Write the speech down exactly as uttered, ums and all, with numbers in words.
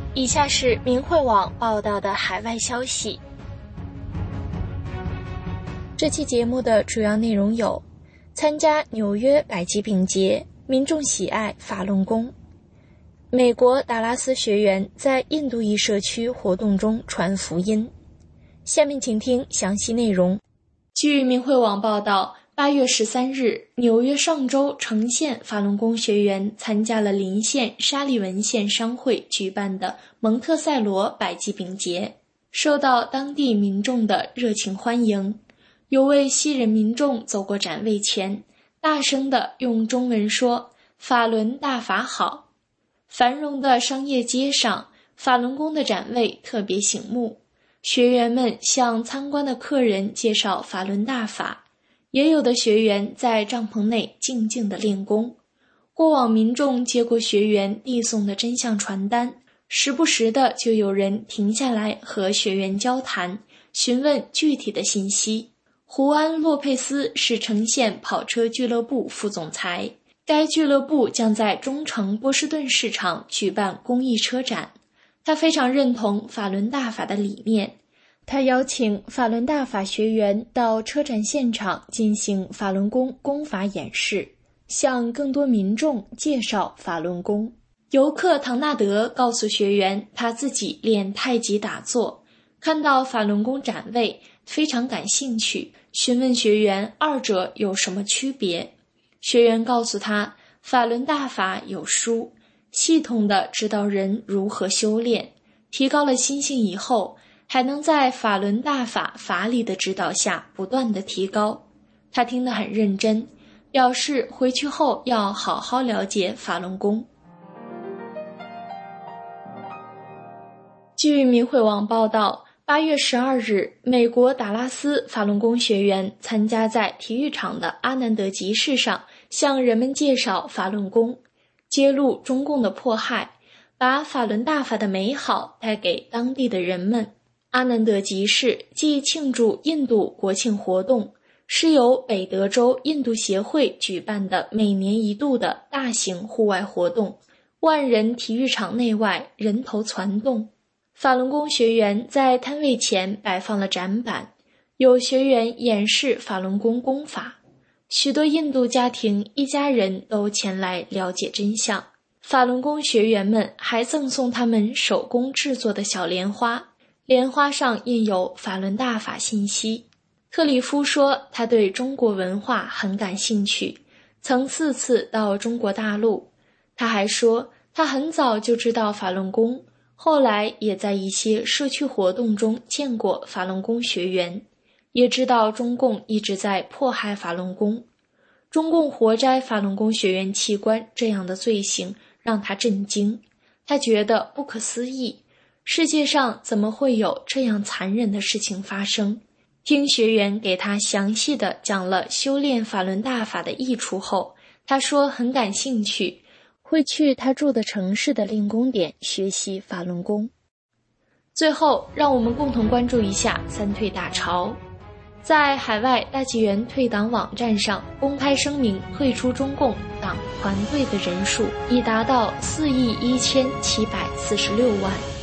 以下是明慧网报道的海外消息。这期节目的主要内容有：参加纽约百济饼节，民众喜爱法轮功；美国达拉斯学员在印度裔社区活动中传福音。下面请听详细内容。据明慧网报道，八月十三日，纽约上州城县法轮功学员参加了邻县沙利文县商会举办的蒙特塞罗百济饼节，受到当地民众的热情欢迎。有位西人民众走过展位前，大声地用中文说：“法轮大法好。”繁荣的商业街上，法轮功的展位特别醒目，学员们向参观的客人介绍法轮大法。也有的学员在帐篷内静静地练功，过往民众接过学员递送的真相传单，时不时的就有人停下来和学员交谈，询问具体的信息。胡安·洛佩斯是城县跑车俱乐部副总裁，该俱乐部将在中城波士顿市场举办公益车展。他非常认同法轮大法的理念，他邀请法轮大法学员到车展现场进行法轮功功法演示，向更多民众介绍法轮功。游客唐纳德告诉学员，他自己练太极打坐，看到法轮功展位非常感兴趣，询问学员二者有什么区别。学员告诉他，法轮大法有书，系统地指导人如何修炼，提高了心性以后，还能在法轮大法法理的指导下不断地提高。他听得很认真，表示回去后要好好了解法轮功。据明慧网报道，八月十二日，美国达拉斯法轮功学员参加在体育场的阿南德集市上，向人们介绍法轮功，揭露中共的迫害，把法轮大法的美好带给当地的人们。阿南德集市即庆祝印度国庆活动，是由北德州印度协会举办的每年一度的大型户外活动，万人体育场内外人头攒动。法轮功学员在摊位前摆放了展板，有学员演示法轮功功法，许多印度家庭一家人都前来了解真相。法轮功学员们还赠送他们手工制作的小莲花，莲花上印有法轮大法信息。特里夫说，他对中国文化很感兴趣，曾四次到中国大陆。他还说，他很早就知道法轮功，后来也在一些社区活动中见过法轮功学员，也知道中共一直在迫害法轮功。中共活摘法轮功学员器官这样的罪行让他震惊，他觉得不可思议，世界上怎么会有这样残忍的事情发生？听学员给他详细的讲了修炼法轮大法的益处后，他说很感兴趣，会去他住的城市的练功点学习法轮功。最后，让我们共同关注一下三退大潮。在海外大纪元退党网站上公开声明退出中共党团队的人数已达到四亿一千七百四十六万。